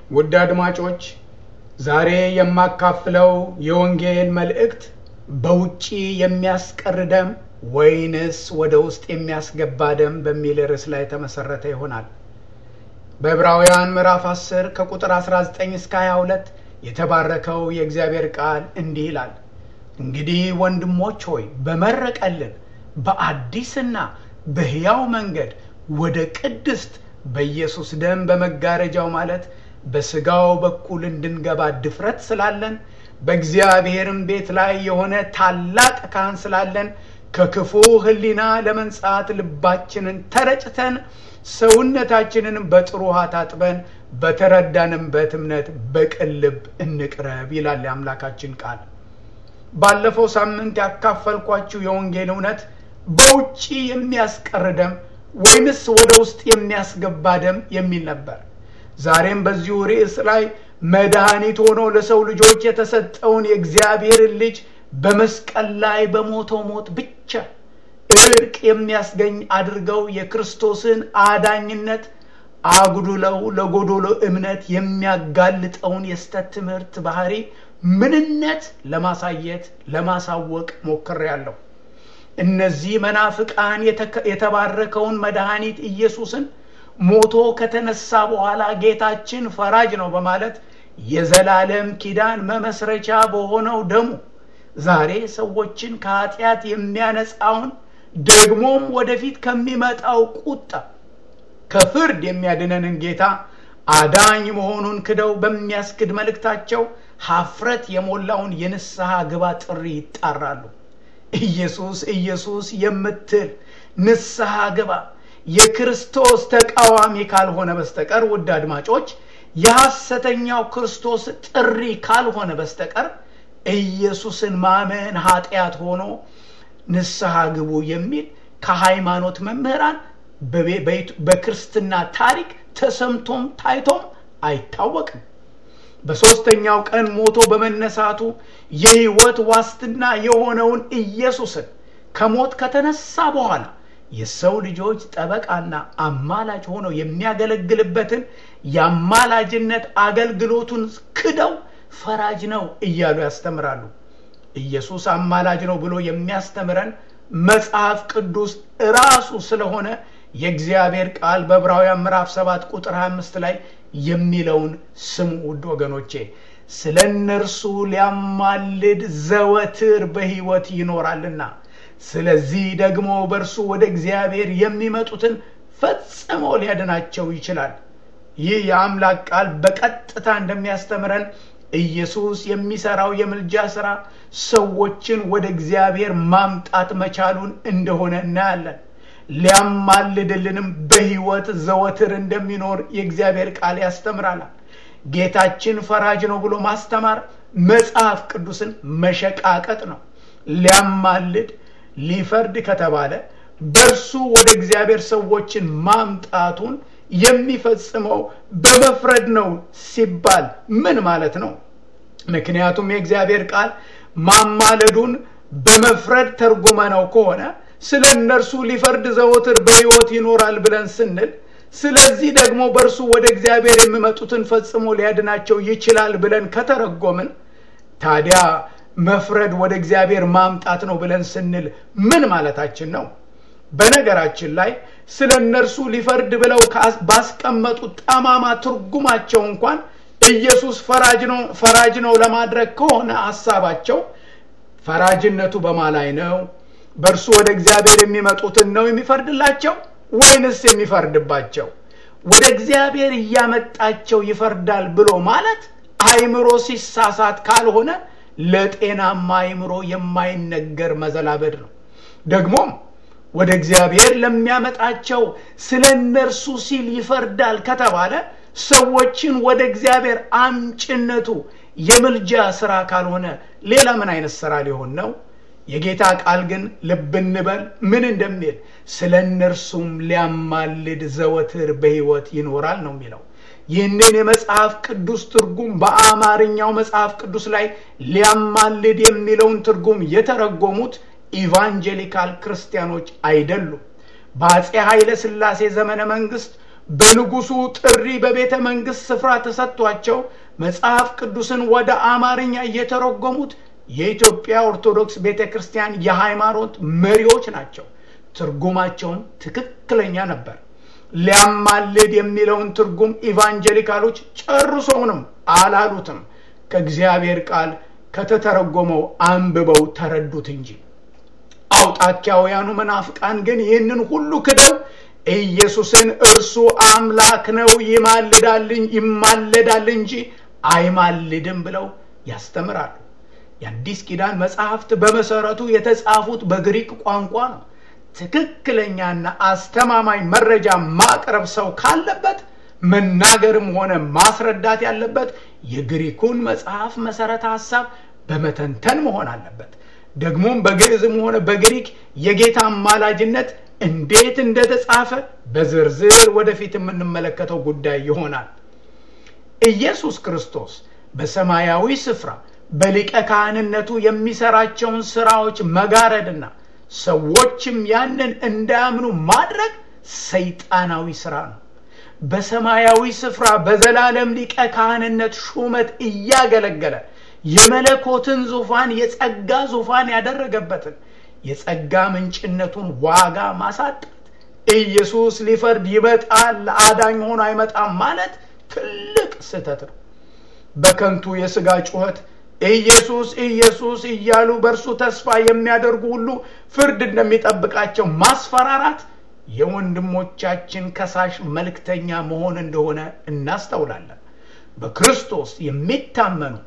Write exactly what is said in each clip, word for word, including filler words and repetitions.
ውድ አድማጮች ዛሬ የማካፍለው የወንጌል መልእክት በውጪ የሚያስቀር ደም ወይንስ ወደ ውስጥ የሚያስገባ ደም በሚል ርዕስ ላይ ተመሰረተ ይሆናል። በዕብራውያን ምዕራፍ አስር ከቁጥር አስራ ዘጠኝ እስከ ሃያ ሁለት የተባረከው የእግዚአብሔር ቃል እንዲህ ይላል። እንግዲህ ወንድሞች ሆይ በመረቀልን በአዲስና በሕያው መንገድ ወደ ቅድስት በኢየሱስ ደም በመጋረጃው ማለት በስጋው በኩል እንድንገባ ድፍረት ስላለን በእግዚአብሔርም ቤት ላይ የሆነ ታላቅ ካህን ስላለን ከክፉ ሕሊና ለመንጻት ልባችንን ተረጭተን ሰውነታችንን በጥሩ ውሃ ታጥበን በተረዳንበት እምነት በቅን ልብ እንቅረብ ይላል የአምላካችን ቃል። ባለፈው ሳምንት ያካፈልኳችሁ የወንጌል እውነት በውጪ የሚያስቀር ደም ወይንስ ወደ ውስጥ የሚያስገባ ደም የሚል ነበር። ዛሬም በዚሁ ርዕስ ላይ መድኃኒት ሆኖ ለሰው ልጆች የተሰጠውን የእግዚአብሔር ልጅ በመስቀል ላይ በሞተው ሞት ብቻ እርቅ የሚያስገኝ አድርገው የክርስቶስን አዳኝነት አጉድለው ለጎዶሎ እምነት የሚያጋልጠውን የስተት ትምህርት ባህሪ ምንነት ለማሳየት ለማሳወቅ ሞክሬያለሁ። እነዚህ መናፍቃን የተባረከውን መድኃኒት ኢየሱስን ሞቶ ከተነሳ በኋላ ጌታችን ፈራጅ ነው በማለት የዘላለም ኪዳን መመስረቻ በሆነው ደሙ ዛሬ ሰዎችን ከኃጢአት የሚያነጻውን ደግሞም ወደፊት ከሚመጣው ቁጣ ከፍርድ የሚያድነንን ጌታ አዳኝ መሆኑን ክደው በሚያስክድ መልእክታቸው ሀፍረት የሞላውን የንስሐ ግባ ጥሪ ይጣራሉ። ኢየሱስ ኢየሱስ የምትል ንስሐ ግባ የክርስቶስ ተቃዋሚ ካልሆነ በስተቀር ውድ አድማጮች የሐሰተኛው ክርስቶስ ጥሪ ካልሆነ በስተቀር ኢየሱስን ማመን ኃጢአት ሆኖ ንስሐ ግቡ የሚል ከሃይማኖት መምህራን በክርስትና ታሪክ ተሰምቶም ታይቶም አይታወቅም። በሶስተኛው ቀን ሞቶ በመነሳቱ የሕይወት ዋስትና የሆነውን ኢየሱስን ከሞት ከተነሳ በኋላ የሰው ልጆች ጠበቃና አማላጅ ሆኖ የሚያገለግልበትን የአማላጅነት አገልግሎቱን ክደው ፈራጅ ነው እያሉ ያስተምራሉ። ኢየሱስ አማላጅ ነው ብሎ የሚያስተምረን መጽሐፍ ቅዱስ ራሱ ስለሆነ የእግዚአብሔር ቃል በዕብራውያን ምዕራፍ ሰባት ቁጥር ሃያ አምስት ላይ የሚለውን ስሙ ውድ ወገኖቼ። ስለነርሱ ሊያማልድ ዘወትር በሕይወት ይኖራልና ስለዚህ ደግሞ በእርሱ ወደ እግዚአብሔር የሚመጡትን ፈጽሞ ሊያድናቸው ይችላል። ይህ የአምላክ ቃል በቀጥታ እንደሚያስተምረን ኢየሱስ የሚሰራው የምልጃ ሥራ ሰዎችን ወደ እግዚአብሔር ማምጣት መቻሉን እንደሆነ እናያለን። ሊያማልድልንም በሕይወት ዘወትር እንደሚኖር የእግዚአብሔር ቃል ያስተምራል። ጌታችን ፈራጅ ነው ብሎ ማስተማር መጽሐፍ ቅዱስን መሸቃቀጥ ነው። ሊያማልድ ሊፈርድ ከተባለ በእርሱ ወደ እግዚአብሔር ሰዎችን ማምጣቱን የሚፈጽመው በመፍረድ ነው ሲባል ምን ማለት ነው? ምክንያቱም የእግዚአብሔር ቃል ማማለዱን በመፍረድ ተርጉመነው ከሆነ ስለ እነርሱ ሊፈርድ ዘወትር በሕይወት ይኖራል ብለን ስንል ስለዚህ ደግሞ በእርሱ ወደ እግዚአብሔር የሚመጡትን ፈጽሞ ሊያድናቸው ይችላል ብለን ከተረጎምን ታዲያ መፍረድ ወደ እግዚአብሔር ማምጣት ነው ብለን ስንል ምን ማለታችን ነው? በነገራችን ላይ ስለ እነርሱ ሊፈርድ ብለው ባስቀመጡት ጠማማ ትርጉማቸው እንኳን ኢየሱስ ፈራጅ ነው ፈራጅ ነው ለማድረግ ከሆነ ሐሳባቸው ፈራጅነቱ በማላይ ነው? በእርሱ ወደ እግዚአብሔር የሚመጡትን ነው የሚፈርድላቸው ወይንስ የሚፈርድባቸው? ወደ እግዚአብሔር እያመጣቸው ይፈርዳል ብሎ ማለት አይምሮ ሲሳሳት ካልሆነ ለጤናማ አይምሮ የማይነገር መዘላበድ ነው። ደግሞም ወደ እግዚአብሔር ለሚያመጣቸው ስለ እነርሱ ሲል ይፈርዳል ከተባለ ሰዎችን ወደ እግዚአብሔር አምጭነቱ የምልጃ ሥራ ካልሆነ ሌላ ምን አይነት ሥራ ሊሆን ነው? የጌታ ቃል ግን ልብ እንበል ምን እንደሚል ስለ እነርሱም ሊያማልድ ዘወትር በሕይወት ይኖራል ነው የሚለው። ይህንን የመጽሐፍ ቅዱስ ትርጉም በአማርኛው መጽሐፍ ቅዱስ ላይ ሊያማልድ የሚለውን ትርጉም የተረጎሙት ኢቫንጀሊካል ክርስቲያኖች አይደሉም። በአፄ ኃይለ ሥላሴ ዘመነ መንግስት በንጉሱ ጥሪ በቤተ መንግስት ስፍራ ተሰጥቷቸው መጽሐፍ ቅዱስን ወደ አማርኛ እየተረጎሙት የኢትዮጵያ ኦርቶዶክስ ቤተክርስቲያን የሃይማኖት መሪዎች ናቸው። ትርጉማቸውም ትክክለኛ ነበር። ሊያማልድ የሚለውን ትርጉም ኢቫንጀሊካሎች ጨርሶውንም አላሉትም። ከእግዚአብሔር ቃል ከተተረጎመው አንብበው ተረዱት እንጂ። አውጣኪያውያኑ መናፍቃን ግን ይህንን ሁሉ ክደው ኢየሱስን እርሱ አምላክ ነው ይማልዳል ይማልዳል እንጂ አይማልድም ብለው ያስተምራሉ። የአዲስ ኪዳን መጽሐፍት በመሰረቱ የተጻፉት በግሪክ ቋንቋ ነው። ትክክለኛና አስተማማኝ መረጃ ማቅረብ ሰው ካለበት መናገርም ሆነ ማስረዳት ያለበት የግሪኩን መጽሐፍ መሰረተ ሐሳብ በመተንተን መሆን አለበት። ደግሞም በግዕዝም ሆነ በግሪክ የጌታ አማላጅነት እንዴት እንደተጻፈ በዝርዝር ወደፊት የምንመለከተው ጉዳይ ይሆናል። ኢየሱስ ክርስቶስ በሰማያዊ ስፍራ በሊቀ ካህንነቱ የሚሰራቸውን ስራዎች መጋረድና ሰዎችም ያንን እንዳያምኑ ማድረግ ሰይጣናዊ ስራ ነው። በሰማያዊ ስፍራ በዘላለም ሊቀ ካህንነት ሹመት እያገለገለ የመለኮትን ዙፋን የጸጋ ዙፋን ያደረገበትን የጸጋ ምንጭነቱን ዋጋ ማሳጣት፣ ኢየሱስ ሊፈርድ ይመጣል አዳኝ ሆኖ አይመጣም ማለት ትልቅ ስህተት ነው። በከንቱ የሥጋ ጩኸት ኢየሱስ ኢየሱስ እያሉ በእርሱ ተስፋ የሚያደርጉ ሁሉ ፍርድ እንደሚጠብቃቸው ማስፈራራት የወንድሞቻችን ከሳሽ መልእክተኛ መሆን እንደሆነ እናስተውላለን። በክርስቶስ የሚታመኑ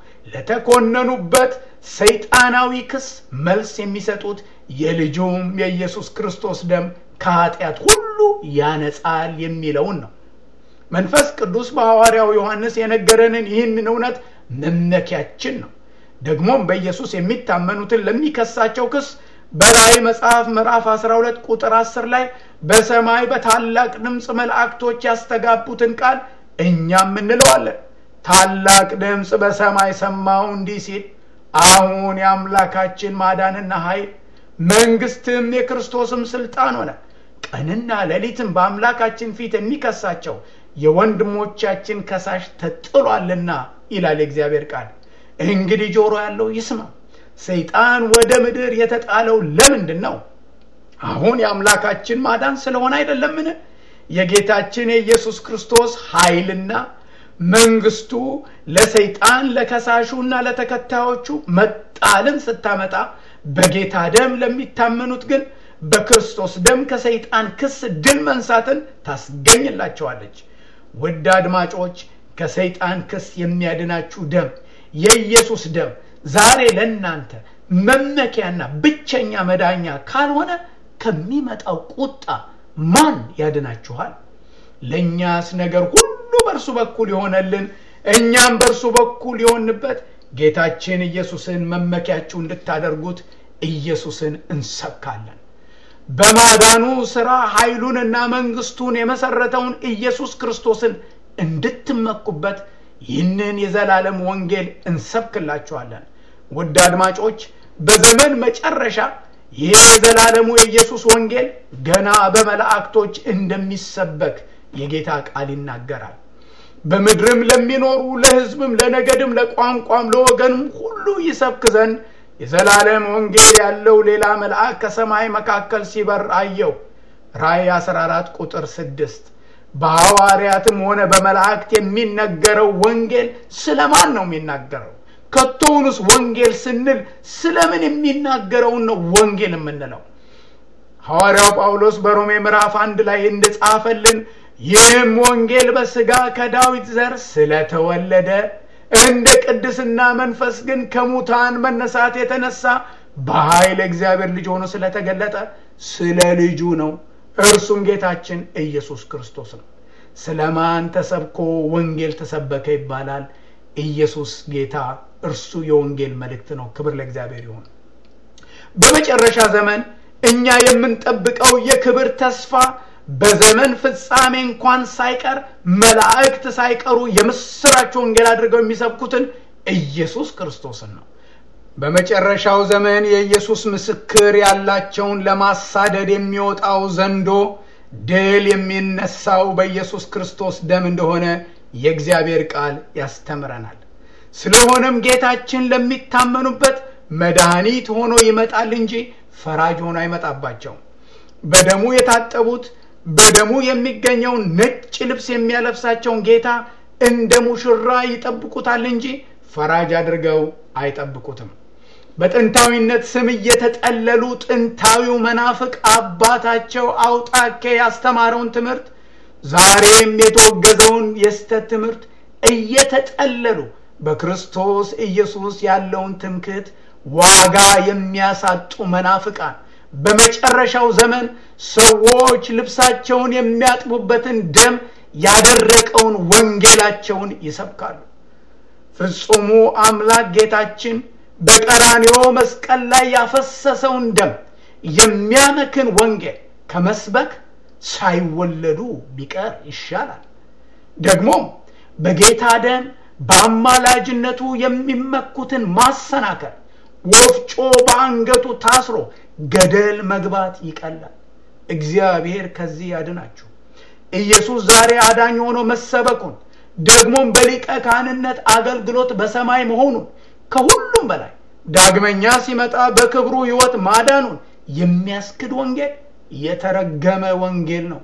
ለተኮነኑበት ሰይጣናዊ ክስ መልስ የሚሰጡት የልጁም የኢየሱስ ክርስቶስ ደም ከኃጢአት ሁሉ ያነጻል የሚለውን ነው። መንፈስ ቅዱስ በሐዋርያው ዮሐንስ የነገረንን ይህንን እውነት መመኪያችን ነው። ደግሞም በኢየሱስ የሚታመኑትን ለሚከሳቸው ክስ በራእይ መጽሐፍ ምዕራፍ አስራ ሁለት ቁጥር አስር ላይ በሰማይ በታላቅ ድምፅ መላእክቶች ያስተጋቡትን ቃል እኛም እንለዋለን። ታላቅ ድምፅ በሰማይ ሰማሁ እንዲህ ሲል፣ አሁን የአምላካችን ማዳንና ኃይል መንግስትም የክርስቶስም ስልጣን ሆነ። ቀንና ሌሊትም በአምላካችን ፊት የሚከሳቸው የወንድሞቻችን ከሳሽ ተጥሏልና ይላል እግዚአብሔር ቃል። እንግዲህ ጆሮ ያለው ይስማ። ሰይጣን ወደ ምድር የተጣለው ለምንድን ነው? አሁን የአምላካችን ማዳን ስለሆነ አይደለምን? የጌታችን የኢየሱስ ክርስቶስ ኃይልና መንግስቱ ለሰይጣን ለከሳሹና ለተከታዮቹ መጣልን ስታመጣ በጌታ ደም ለሚታመኑት ግን በክርስቶስ ደም ከሰይጣን ክስ ድል መንሳትን ታስገኝላቸዋለች። ውድ አድማጮች፣ ከሰይጣን ክስ የሚያድናችሁ ደም የኢየሱስ ደም ዛሬ ለእናንተ መመኪያና ብቸኛ መዳኛ ካልሆነ ከሚመጣው ቁጣ ማን ያድናችኋል? ለኛስ ነገር ሁሉ በእርሱ በኩል ይሆነልን፣ እኛም በእርሱ በኩል ይሆንበት ጌታችን ኢየሱስን መመኪያችሁ እንድታደርጉት ኢየሱስን እንሰብካለን። በማዳኑ ሥራ ኃይሉንና መንግስቱን የመሰረተውን ኢየሱስ ክርስቶስን እንድትመኩበት ይህንን የዘላለም ወንጌል እንሰብክላችኋለን። ውድ አድማጮች፣ በዘመን መጨረሻ ይህ የዘላለሙ የኢየሱስ ወንጌል ገና በመላእክቶች እንደሚሰበክ የጌታ ቃል ይናገራል። በምድርም ለሚኖሩ ለሕዝብም ለነገድም ለቋንቋም ለወገንም ሁሉ ይሰብክ ዘንድ የዘላለም ወንጌል ያለው ሌላ መልአክ ከሰማይ መካከል ሲበር አየሁ። ራእይ አስራ አራት ቁጥር ስድስት። በሐዋርያትም ሆነ በመላእክት የሚነገረው ወንጌል ስለማን ነው የሚናገረው? ከቶውንስ ወንጌል ስንል ስለምን የሚናገረውን ነው ወንጌል የምንለው? ሐዋርያው ጳውሎስ በሮሜ ምዕራፍ አንድ ላይ እንደጻፈልን ይህም ወንጌል በሥጋ ከዳዊት ዘር ስለተወለደ እንደ ቅድስና መንፈስ ግን ከሙታን መነሳት የተነሳ በኃይል እግዚአብሔር ልጅ ሆኖ ስለተገለጠ ስለ ልጁ ነው። እርሱም ጌታችን ኢየሱስ ክርስቶስ ነው። ስለማን ተሰብኮ ወንጌል ተሰበከ ይባላል? ኢየሱስ ጌታ፣ እርሱ የወንጌል መልእክት ነው። ክብር ለእግዚአብሔር ይሁን። በመጨረሻ ዘመን እኛ የምንጠብቀው የክብር ተስፋ በዘመን ፍጻሜ እንኳን ሳይቀር መላእክት ሳይቀሩ የምስራች ወንጌል አድርገው የሚሰብኩትን ኢየሱስ ክርስቶስን ነው። በመጨረሻው ዘመን የኢየሱስ ምስክር ያላቸውን ለማሳደድ የሚወጣው ዘንዶ ድል የሚነሳው በኢየሱስ ክርስቶስ ደም እንደሆነ የእግዚአብሔር ቃል ያስተምረናል። ስለሆነም ጌታችን ለሚታመኑበት መድኃኒት ሆኖ ይመጣል እንጂ ፈራጅ ሆኖ አይመጣባቸውም። በደሙ የታጠቡት በደሙ የሚገኘውን ነጭ ልብስ የሚያለብሳቸውን ጌታ እንደ ሙሽራ ይጠብቁታል እንጂ ፈራጅ አድርገው አይጠብቁትም። በጥንታዊነት ስም እየተጠለሉ ጥንታዊው መናፍቅ አባታቸው አውጣኬ ያስተማረውን ትምህርት ዛሬም የተወገዘውን የስተት ትምህርት እየተጠለሉ በክርስቶስ ኢየሱስ ያለውን ትምክህት ዋጋ የሚያሳጡ መናፍቃን በመጨረሻው ዘመን ሰዎች ልብሳቸውን የሚያጥቡበትን ደም ያደረቀውን ወንጌላቸውን ይሰብካሉ። ፍጹሙ አምላክ ጌታችን በቀራንዮ መስቀል ላይ ያፈሰሰውን ደም የሚያመክን ወንጌል ከመስበክ ሳይወለዱ ቢቀር ይሻላል። ደግሞ በጌታ ደም በአማላጅነቱ የሚመኩትን ማሰናከል ወፍጮ በአንገቱ ታስሮ ገደል መግባት ይቀላል። እግዚአብሔር ከዚህ ያድናችሁ። ኢየሱስ ዛሬ አዳኝ ሆኖ መሰበኩን ደግሞም በሊቀ ካህንነት አገልግሎት በሰማይ መሆኑን ከሁሉም በላይ ዳግመኛ ሲመጣ በክብሩ ሕይወት ማዳኑን የሚያስክድ ወንጌል የተረገመ ወንጌል ነው።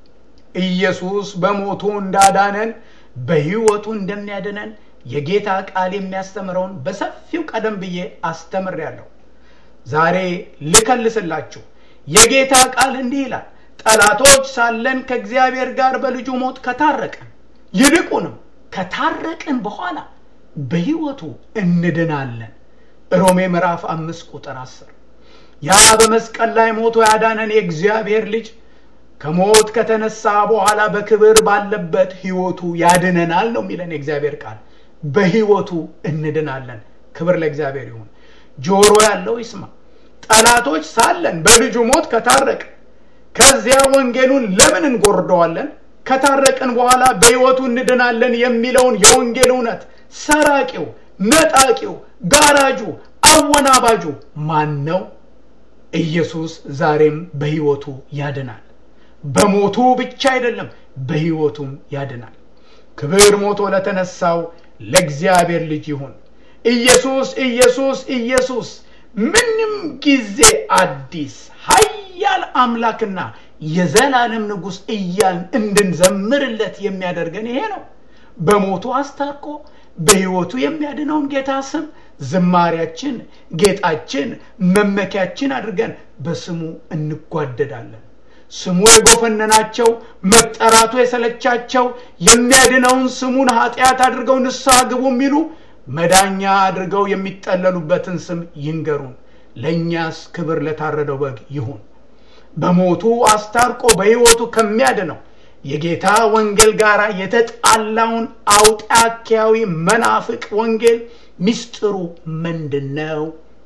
ኢየሱስ በሞቱ እንዳዳነን በሕይወቱ እንደሚያድነን የጌታ ቃል የሚያስተምረውን በሰፊው ቀደም ብዬ አስተምሬያለሁ። ዛሬ ልከልስላችሁ የጌታ ቃል እንዲህ ይላል፣ ጠላቶች ሳለን ከእግዚአብሔር ጋር በልጁ ሞት ከታረቅን ይልቁንም ከታረቅን በኋላ በሕይወቱ እንድናለን። ሮሜ ምዕራፍ አምስት ቁጥር አስር። ያ በመስቀል ላይ ሞቶ ያዳነን የእግዚአብሔር ልጅ ከሞት ከተነሳ በኋላ በክብር ባለበት ሕይወቱ ያድነናል ነው የሚለን የእግዚአብሔር ቃል። በሕይወቱ እንድናለን። ክብር ለእግዚአብሔር ይሁን። ጆሮ ያለው ይስማ። ጠላቶች ሳለን በልጁ ሞት ከታረቅን ከዚያ ወንጌሉን ለምን እንጎርደዋለን? ከታረቅን በኋላ በሕይወቱ እንድናለን የሚለውን የወንጌል እውነት ሰራቂው፣ ነጣቂው፣ ጋራጁ፣ አወናባጁ ማን ነው? ኢየሱስ ዛሬም በሕይወቱ ያድናል። በሞቱ ብቻ አይደለም በሕይወቱም ያድናል። ክብር ሞቶ ለተነሳው ለእግዚአብሔር ልጅ ይሁን። ኢየሱስ ኢየሱስ ኢየሱስ ምንም ጊዜ አዲስ ኃያል አምላክና የዘላለም ንጉሥ እያልን እንድንዘምርለት የሚያደርገን ይሄ ነው። በሞቱ አስታርቆ በሕይወቱ የሚያድነውን ጌታ ስም ዝማሪያችን፣ ጌጣችን፣ መመኪያችን አድርገን በስሙ እንጓደዳለን። ስሙ የጎፈነናቸው መጠራቱ የሰለቻቸው የሚያድነውን ስሙን ኃጢአት አድርገው ንስሐ ግቡ የሚሉ መዳኛ አድርገው የሚጠለሉበትን ስም ይንገሩን። ለእኛስ ክብር ለታረደው በግ ይሁን። በሞቱ አስታርቆ በሕይወቱ ከሚያድነው የጌታ ወንጌል ጋር የተጣላውን አውጣኪያዊ መናፍቅ ወንጌል ሚስጥሩ ምንድነው?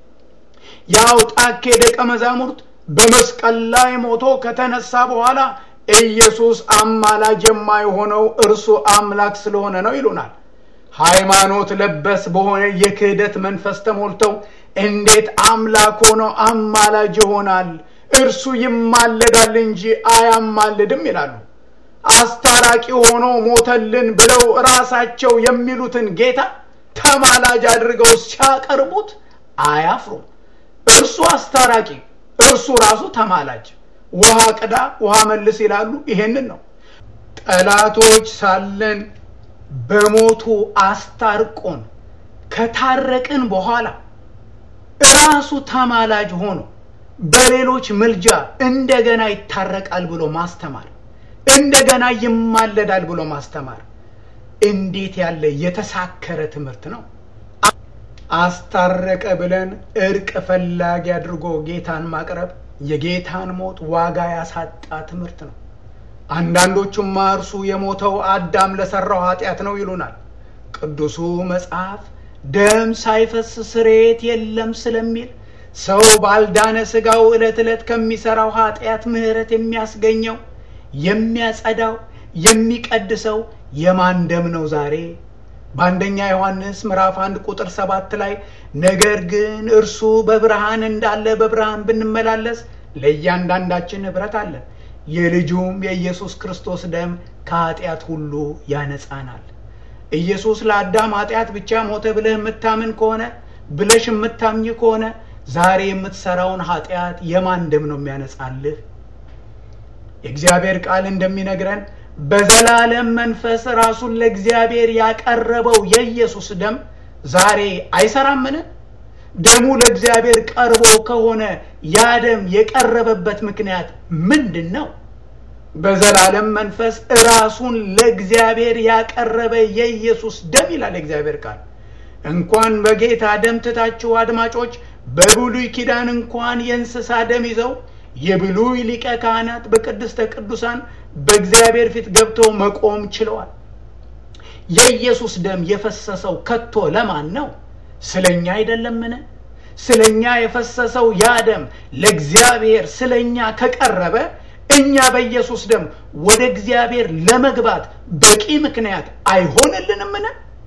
የአውጣኬ ደቀ መዛሙርት በመስቀል ላይ ሞቶ ከተነሳ በኋላ ኢየሱስ አማላጅ የማይሆነው እርሱ አምላክ ስለሆነ ነው ይሉናል። ሃይማኖት ለበስ በሆነ የክህደት መንፈስ ተሞልተው እንዴት አምላክ ሆኖ አማላጅ ይሆናል? እርሱ ይማለዳል እንጂ አያማልድም ይላሉ። አስታራቂ ሆኖ ሞተልን ብለው ራሳቸው የሚሉትን ጌታ ተማላጅ አድርገው ሲያቀርቡት አያፍሩም። እርሱ አስታራቂ፣ እርሱ ራሱ ተማላጅ፣ ውሃ ቅዳ ውሃ መልስ ይላሉ። ይሄንን ነው። ጠላቶች ሳለን በሞቱ አስታርቆን ከታረቅን በኋላ ራሱ ተማላጅ ሆኖ በሌሎች ምልጃ እንደገና ይታረቃል ብሎ ማስተማር፣ እንደገና ይማለዳል ብሎ ማስተማር እንዴት ያለ የተሳከረ ትምህርት ነው! አስታረቀ ብለን እርቅ ፈላጊ አድርጎ ጌታን ማቅረብ የጌታን ሞት ዋጋ ያሳጣ ትምህርት ነው። አንዳንዶቹም እርሱ የሞተው አዳም ለሰራው ኃጢአት ነው ይሉናል። ቅዱሱ መጽሐፍ ደም ሳይፈስ ስርየት የለም ስለሚል ሰው ባልዳነ ስጋው ዕለት ዕለት ከሚሰራው ኃጢአት ምህረት የሚያስገኘው የሚያጸዳው የሚቀድሰው የማን ደም ነው? ዛሬ በአንደኛ ዮሐንስ ምዕራፍ አንድ ቁጥር ሰባት ላይ ነገር ግን እርሱ በብርሃን እንዳለ በብርሃን ብንመላለስ ለእያንዳንዳችን ህብረት አለን፣ የልጁም የኢየሱስ ክርስቶስ ደም ከኃጢአት ሁሉ ያነጻናል። ኢየሱስ ለአዳም ኃጢአት ብቻ ሞተ ብለህ የምታምን ከሆነ ብለሽ የምታምኝ ከሆነ ዛሬ የምትሰራውን ኃጢአት የማን ደም ነው የሚያነጻልህ? የእግዚአብሔር ቃል እንደሚነግረን በዘላለም መንፈስ ራሱን ለእግዚአብሔር ያቀረበው የኢየሱስ ደም ዛሬ አይሰራምን? ደሙ ለእግዚአብሔር ቀርቦ ከሆነ ያ ደም የቀረበበት ምክንያት ምንድነው? በዘላለም መንፈስ ራሱን ለእግዚአብሔር ያቀረበ የኢየሱስ ደም ይላል እግዚአብሔር ቃል። እንኳን በጌታ ደም ትታችሁ አድማጮች በብሉይ ኪዳን እንኳን የእንስሳ ደም ይዘው የብሉይ ሊቀ ካህናት በቅድስተ ቅዱሳን በእግዚአብሔር ፊት ገብተው መቆም ችለዋል። የኢየሱስ ደም የፈሰሰው ከቶ ለማን ነው? ስለኛ አይደለምን? ስለኛ የፈሰሰው ያ ደም ለእግዚአብሔር ስለኛ ከቀረበ እኛ በኢየሱስ ደም ወደ እግዚአብሔር ለመግባት በቂ ምክንያት አይሆንልንምን?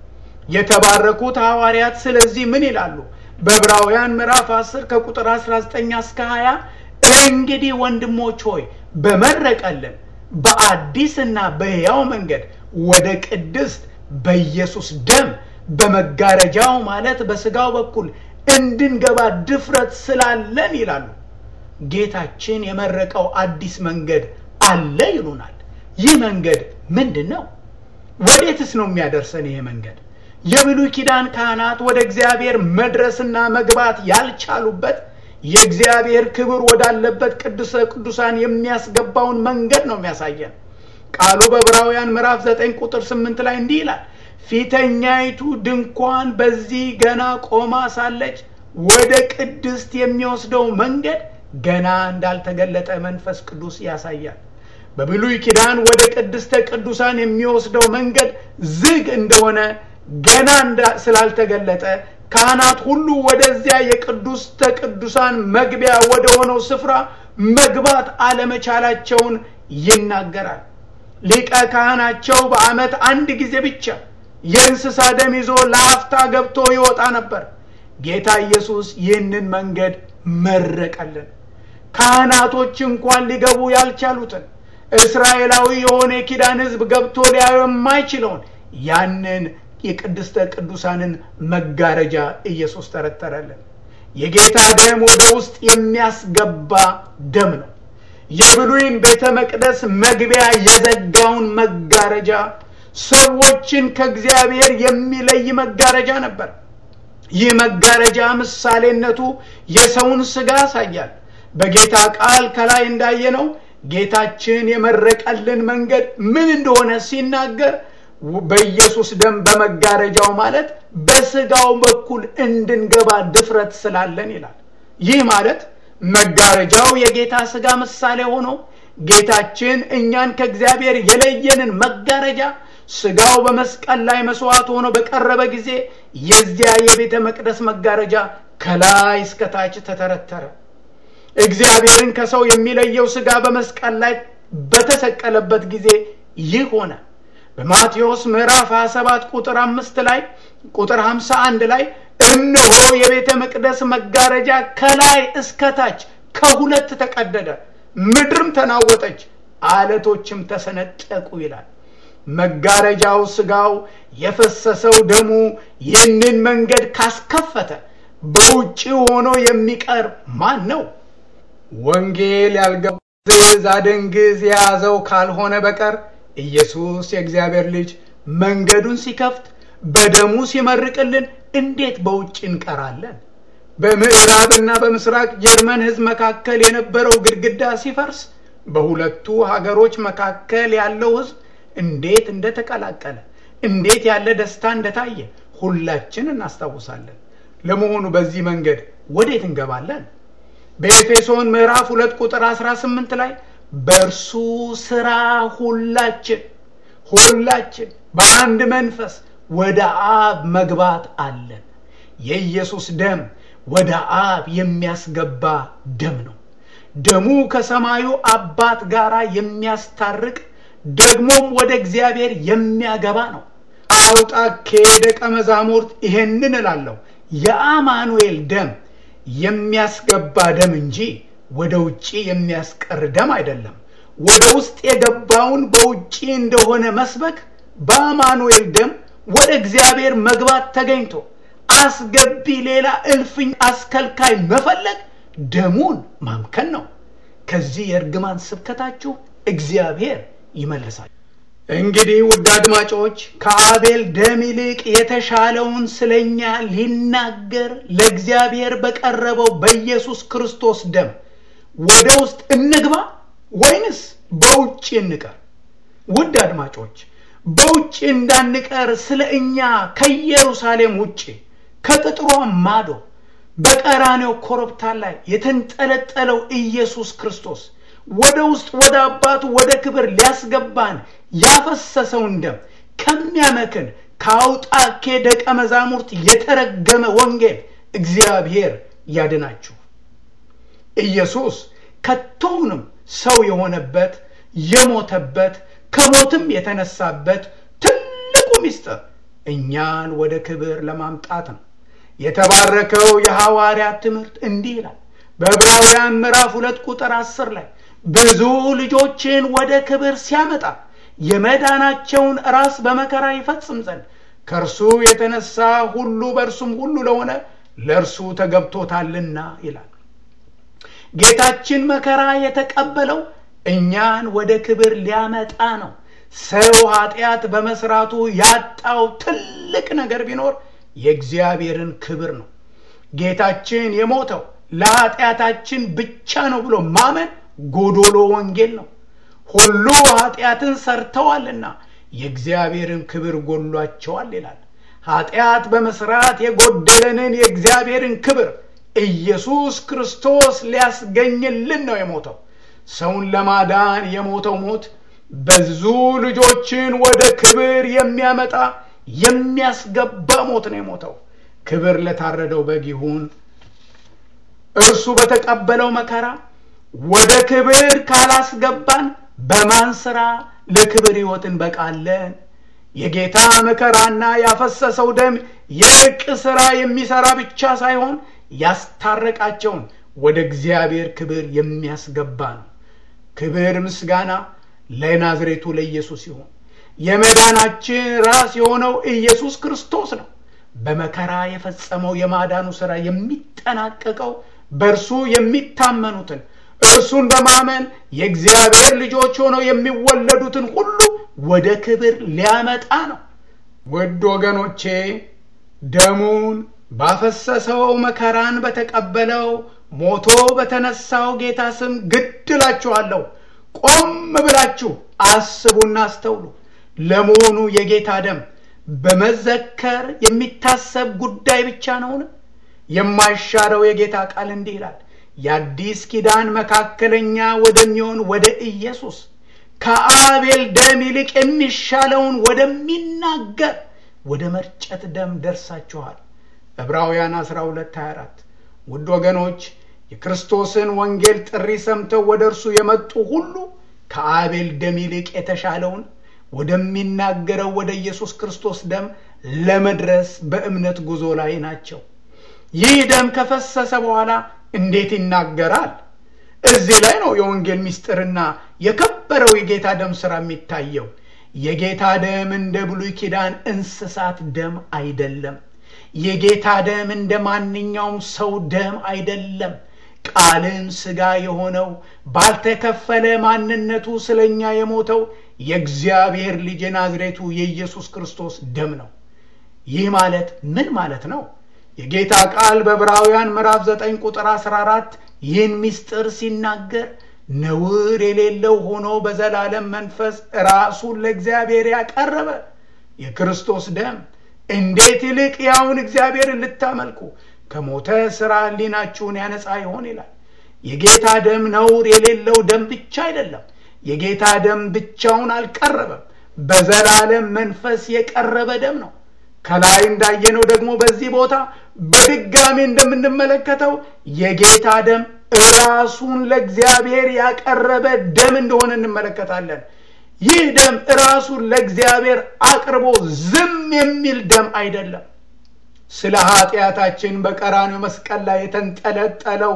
የተባረኩት ሐዋርያት ስለዚህ ምን ይላሉ? በዕብራውያን ምዕራፍ አስር ከቁጥር አስራ ዘጠኝ እስከ ሃያ እንግዲህ ወንድሞች ሆይ በመረቀልን በአዲስና በሕያው መንገድ ወደ ቅድስት በኢየሱስ ደም በመጋረጃው ማለት በስጋው በኩል እንድንገባ ድፍረት ስላለን ይላሉ። ጌታችን የመረቀው አዲስ መንገድ አለ ይሉናል። ይህ መንገድ ምንድነው? ወዴትስ ነው የሚያደርሰን ይሄ መንገድ? የብሉይ ኪዳን ካህናት ወደ እግዚአብሔር መድረስና መግባት ያልቻሉበት የእግዚአብሔር ክብር ወዳለበት ቅዱስ ቅዱሳን የሚያስገባውን መንገድ ነው የሚያሳየን። ቃሉ በዕብራውያን ምዕራፍ ዘጠኝ ቁጥር ስምንት ላይ እንዲህ ይላል፣ ፊተኛይቱ ድንኳን በዚህ ገና ቆማ ሳለች ወደ ቅድስት የሚወስደው መንገድ ገና እንዳልተገለጠ መንፈስ ቅዱስ ያሳያል። በብሉይ ኪዳን ወደ ቅድስተ ቅዱሳን የሚወስደው መንገድ ዝግ እንደሆነ ገና ስላልተገለጠ ካህናት ሁሉ ወደዚያ የቅዱስተ ቅዱሳን መግቢያ ወደ ሆነው ስፍራ መግባት አለመቻላቸውን ይናገራል። ሊቀ ካህናቸው በዓመት አንድ ጊዜ ብቻ የእንስሳ ደም ይዞ ለአፍታ ገብቶ ይወጣ ነበር። ጌታ ኢየሱስ ይህንን መንገድ መረቀልን። ካህናቶች እንኳን ሊገቡ ያልቻሉትን እስራኤላዊ የሆነ የኪዳን ሕዝብ ገብቶ ሊያዩ የማይችለውን ያንን የቅድስተ ቅዱሳንን መጋረጃ ኢየሱስ ተረተረልን። የጌታ ደም ወደ ውስጥ የሚያስገባ ደም ነው። የብሉይን ቤተ መቅደስ መግቢያ የዘጋውን መጋረጃ ሰዎችን ከእግዚአብሔር የሚለይ መጋረጃ ነበር። ይህ መጋረጃ ምሳሌነቱ የሰውን ሥጋ ያሳያል። በጌታ ቃል ከላይ እንዳየነው ጌታችን የመረቀልን መንገድ ምን እንደሆነ ሲናገር በኢየሱስ ደም በመጋረጃው ማለት በስጋው በኩል እንድንገባ ድፍረት ስላለን ይላል። ይህ ማለት መጋረጃው የጌታ ሥጋ ምሳሌ ሆኖ ጌታችን እኛን ከእግዚአብሔር የለየንን መጋረጃ ሥጋው በመስቀል ላይ መስዋዕት ሆኖ በቀረበ ጊዜ የዚያ የቤተ መቅደስ መጋረጃ ከላይ እስከ ታች ተተረተረ። እግዚአብሔርን ከሰው የሚለየው ሥጋ በመስቀል ላይ በተሰቀለበት ጊዜ ይህ ሆነ። በማቴዎስ ምዕራፍ ሃያ ሰባት ቁጥር አምስት ላይ ቁጥር ሃምሳ አንድ ላይ እነሆ የቤተ መቅደስ መጋረጃ ከላይ እስከ ታች ከሁለት ተቀደደ፣ ምድርም ተናወጠች፣ አለቶችም ተሰነጠቁ ይላል። መጋረጃው ሥጋው የፈሰሰው ደሙ ይህንን መንገድ ካስከፈተ በውጪ ሆኖ የሚቀር ማን ነው? ወንጌል ያልገባው አደንግዝ የያዘው ካልሆነ በቀር ኢየሱስ የእግዚአብሔር ልጅ መንገዱን ሲከፍት በደሙ ሲመርቅልን እንዴት በውጪ እንቀራለን? በምዕራብና በምስራቅ ጀርመን ሕዝብ መካከል የነበረው ግድግዳ ሲፈርስ በሁለቱ ሀገሮች መካከል ያለው ሕዝብ እንዴት እንደተቀላቀለ እንዴት ያለ ደስታ እንደታየ ሁላችን እናስታውሳለን። ለመሆኑ በዚህ መንገድ ወዴት እንገባለን? በኤፌሶን ምዕራፍ ሁለት ቁጥር አስራ ስምንት ላይ በእርሱ ሥራ ሁላችን ሁላችን በአንድ መንፈስ ወደ አብ መግባት አለን። የኢየሱስ ደም ወደ አብ የሚያስገባ ደም ነው። ደሙ ከሰማዩ አባት ጋር የሚያስታርቅ ደግሞም ወደ እግዚአብሔር የሚያገባ ነው። አውጣ ከደቀ መዛሙርት ይሄንን እላለሁ፣ የአማኑኤል ደም የሚያስገባ ደም እንጂ ወደ ውጪ የሚያስቀር ደም አይደለም። ወደ ውስጥ የገባውን በውጪ እንደሆነ መስበክ በአማኑኤል ደም ወደ እግዚአብሔር መግባት ተገኝቶ አስገቢ ሌላ እልፍኝ አስከልካይ መፈለግ ደሙን ማምከን ነው። ከዚህ የእርግማን ስብከታችሁ እግዚአብሔር ይመልሳል። እንግዲህ ውድ አድማጮች ከአቤል ደም ይልቅ የተሻለውን ስለኛ ሊናገር ለእግዚአብሔር በቀረበው በኢየሱስ ክርስቶስ ደም ወደ ውስጥ እንግባ ወይንስ በውጪ እንቀር? ውድ አድማጮች በውጪ እንዳንቀር ስለኛ ከኢየሩሳሌም ውጪ ከቅጥሯ ማዶ በቀራንዮ ኮረብታ ላይ የተንጠለጠለው ኢየሱስ ክርስቶስ ወደ ውስጥ ወደ አባቱ ወደ ክብር ሊያስገባን ያፈሰሰውን ደም ከሚያመክን ከአውጣኬ ደቀ መዛሙርት የተረገመ ወንጌል እግዚአብሔር ያድናችሁ። ኢየሱስ ከቶውንም ሰው የሆነበት የሞተበት ከሞትም የተነሳበት ትልቁ ምስጢር እኛን ወደ ክብር ለማምጣት ነው። የተባረከው የሐዋርያት ትምህርት እንዲህ ይላል በዕብራውያን ምዕራፍ ሁለት ቁጥር አስር ላይ ብዙ ልጆችን ወደ ክብር ሲያመጣ የመዳናቸውን ራስ በመከራ ይፈጽም ዘንድ ከእርሱ የተነሳ ሁሉ በእርሱም ሁሉ ለሆነ ለእርሱ ተገብቶታልና ይላል። ጌታችን መከራ የተቀበለው እኛን ወደ ክብር ሊያመጣ ነው። ሰው ኃጢአት በመስራቱ ያጣው ትልቅ ነገር ቢኖር የእግዚአብሔርን ክብር ነው። ጌታችን የሞተው ለኃጢአታችን ብቻ ነው ብሎ ማመን ጎዶሎ ወንጌል ነው። ሁሉ ኃጢአትን ሰርተዋልና የእግዚአብሔርን ክብር ጎሏቸዋል ይላል። ኃጢአት በመስራት የጎደለንን የእግዚአብሔርን ክብር ኢየሱስ ክርስቶስ ሊያስገኝልን ነው የሞተው። ሰውን ለማዳን የሞተው ሞት ብዙ ልጆችን ወደ ክብር የሚያመጣ የሚያስገባ ሞት ነው የሞተው። ክብር ለታረደው በግ ይሁን። እርሱ በተቀበለው መከራ ወደ ክብር ካላስገባን በማን ሥራ ለክብር ሕይወት እንበቃለን? የጌታ መከራና ያፈሰሰው ደም የእርቅ ሥራ የሚሰራ ብቻ ሳይሆን ያስታረቃቸውን ወደ እግዚአብሔር ክብር የሚያስገባ ነው። ክብር ምስጋና ለናዝሬቱ ለኢየሱስ ይሁን። የመዳናችን ራስ የሆነው ኢየሱስ ክርስቶስ ነው። በመከራ የፈጸመው የማዳኑ ሥራ የሚጠናቀቀው በእርሱ የሚታመኑትን እርሱን በማመን የእግዚአብሔር ልጆች ሆነው የሚወለዱትን ሁሉ ወደ ክብር ሊያመጣ ነው። ውድ ወገኖቼ ደሙን ባፈሰሰው መከራን በተቀበለው ሞቶ በተነሳው ጌታ ስም ግድላችኋለሁ። ቆም ብላችሁ አስቡና አስተውሉ። ለመሆኑ የጌታ ደም በመዘከር የሚታሰብ ጉዳይ ብቻ ነውን? የማይሻረው የጌታ ቃል እንዲህ ይላል የአዲስ ኪዳን መካከለኛ ወደሚሆን ወደ ኢየሱስ ከአቤል ደም ይልቅ የሚሻለውን ወደሚናገር ወደ መርጨት ደም ደርሳችኋል። ዕብራውያን አስራ ሁለት ሃያ አራት ውድ ወገኖች የክርስቶስን ወንጌል ጥሪ ሰምተው ወደ እርሱ የመጡ ሁሉ ከአቤል ደም ይልቅ የተሻለውን ወደሚናገረው ወደ ኢየሱስ ክርስቶስ ደም ለመድረስ በእምነት ጉዞ ላይ ናቸው። ይህ ደም ከፈሰሰ በኋላ እንዴት ይናገራል? እዚህ ላይ ነው የወንጌል ምስጢርና የከበረው የጌታ ደም ሥራ የሚታየው። የጌታ ደም እንደ ብሉይ ኪዳን እንስሳት ደም አይደለም። የጌታ ደም እንደ ማንኛውም ሰው ደም አይደለም። ቃልን ሥጋ የሆነው ባልተከፈለ ማንነቱ ስለኛ የሞተው የእግዚአብሔር ልጅ የናዝሬቱ የኢየሱስ ክርስቶስ ደም ነው። ይህ ማለት ምን ማለት ነው? የጌታ ቃል በዕብራውያን ምዕራፍ ዘጠኝ ቁጥር አስራ አራት ይህን ምስጢር ሲናገር ነውር የሌለው ሆኖ በዘላለም መንፈስ ራሱን ለእግዚአብሔር ያቀረበ የክርስቶስ ደም እንዴት ይልቅ ያውን እግዚአብሔርን ልታመልኩ ከሞተ ሥራ ሕሊናችሁን ያነጻ ይሆን ይላል። የጌታ ደም ነውር የሌለው ደም ብቻ አይደለም። የጌታ ደም ብቻውን አልቀረበም፣ በዘላለም መንፈስ የቀረበ ደም ነው። ከላይ እንዳየነው ደግሞ በዚህ ቦታ በድጋሚ እንደምንመለከተው የጌታ ደም ራሱን ለእግዚአብሔር ያቀረበ ደም እንደሆነ እንመለከታለን። ይህ ደም ራሱን ለእግዚአብሔር አቅርቦ ዝም የሚል ደም አይደለም። ስለ ኃጢአታችን በቀራንዮ መስቀል ላይ የተንጠለጠለው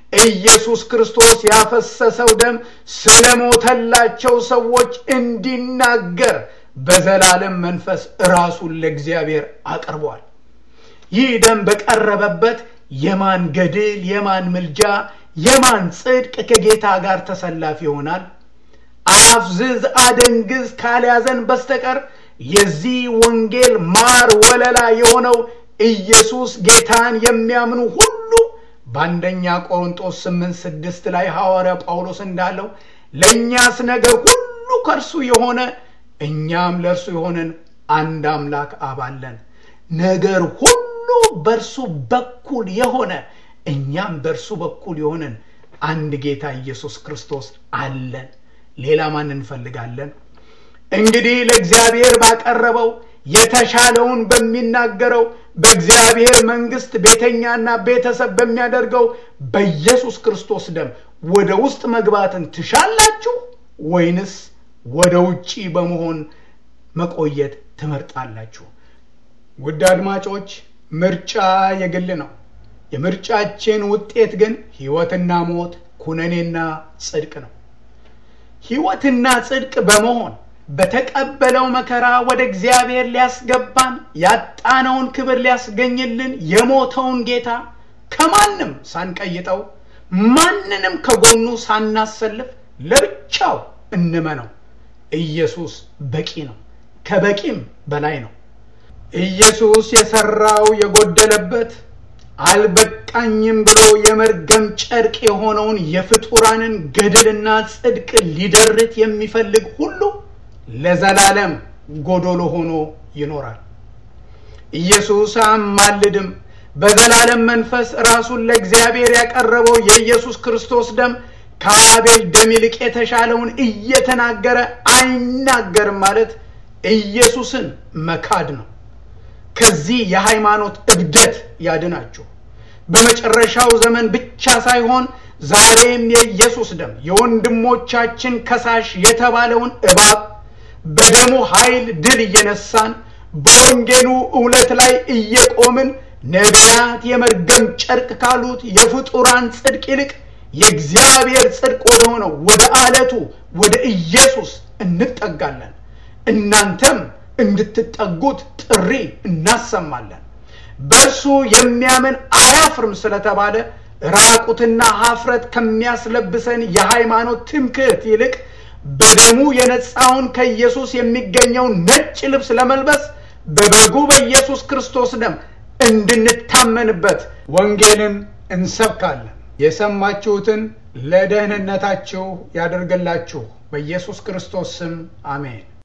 ኢየሱስ ክርስቶስ ያፈሰሰው ደም ስለሞተላቸው ሰዎች እንዲናገር በዘላለም መንፈስ ራሱን ለእግዚአብሔር አቀርቧል። ይህ ደም በቀረበበት የማን ገድል፣ የማን ምልጃ፣ የማን ጽድቅ ከጌታ ጋር ተሰላፊ ይሆናል? አፍዝዝ አደንግዝ ካልያዘን በስተቀር የዚህ ወንጌል ማር ወለላ የሆነው ኢየሱስ ጌታን የሚያምኑ ሁሉ በአንደኛ ቆሮንቶስ ስምንት ስድስት ላይ ሐዋርያ ጳውሎስ እንዳለው ለኛስ ነገር ሁሉ ከርሱ የሆነ እኛም ለርሱ የሆነን አንድ አምላክ አብ አለን። ነገር ሁሉ በርሱ በኩል የሆነ እኛም በርሱ በኩል የሆነን አንድ ጌታ ኢየሱስ ክርስቶስ አለን። ሌላ ማን እንፈልጋለን? እንግዲህ ለእግዚአብሔር ባቀረበው የተሻለውን በሚናገረው በእግዚአብሔር መንግስት ቤተኛና ቤተሰብ በሚያደርገው በኢየሱስ ክርስቶስ ደም ወደ ውስጥ መግባትን ትሻላችሁ ወይንስ ወደ ውጪ በመሆን መቆየት ትመርጣላችሁ? ውድ አድማጮች፣ ምርጫ የግል ነው። የምርጫችን ውጤት ግን ሕይወትና ሞት፣ ኩነኔና ጽድቅ ነው። ሕይወትና ጽድቅ በመሆን በተቀበለው መከራ ወደ እግዚአብሔር ሊያስገባን ያጣነውን ክብር ሊያስገኝልን የሞተውን ጌታ ከማንም ሳንቀይጠው ማንንም ከጎኑ ሳናሰልፍ ለብቻው እንመነው። ኢየሱስ በቂ ነው፣ ከበቂም በላይ ነው። ኢየሱስ የሰራው የጎደለበት አልበቃኝም ብሎ የመርገም ጨርቅ የሆነውን የፍጡራንን ገድልና ጽድቅ ሊደርት የሚፈልግ ሁሉ ለዘላለም ጎዶሎ ሆኖ ይኖራል። ኢየሱስ አማልድም በዘላለም መንፈስ ራሱን ለእግዚአብሔር ያቀረበው የኢየሱስ ክርስቶስ ደም ከአቤል ደም ይልቅ የተሻለውን እየተናገረ አይናገርም ማለት ኢየሱስን መካድ ነው። ከዚህ የሃይማኖት እብደት ያድናችሁ። በመጨረሻው ዘመን ብቻ ሳይሆን ዛሬም የኢየሱስ ደም የወንድሞቻችን ከሳሽ የተባለውን እባብ በደሙ ኃይል ድል እየነሳን በወንጌሉ እውነት ላይ እየቆምን ነቢያት የመርገም ጨርቅ ካሉት የፍጡራን ጽድቅ ይልቅ የእግዚአብሔር ጽድቅ ወደ ሆነው ወደ አለቱ ወደ ኢየሱስ እንጠጋለን። እናንተም እንድትጠጉት ጥሪ እናሰማለን። በእርሱ የሚያምን አያፍርም ስለተባለ ራቁትና ሀፍረት ከሚያስለብሰን የሃይማኖት ትምክህት ይልቅ በደሙ የነጻውን ከኢየሱስ የሚገኘው ነጭ ልብስ ለመልበስ በበጉ በኢየሱስ ክርስቶስ ደም እንድንታመንበት ወንጌልን እንሰብካለን። የሰማችሁትን ለደህንነታችሁ ያደርግላችሁ። በኢየሱስ ክርስቶስ ስም አሜን።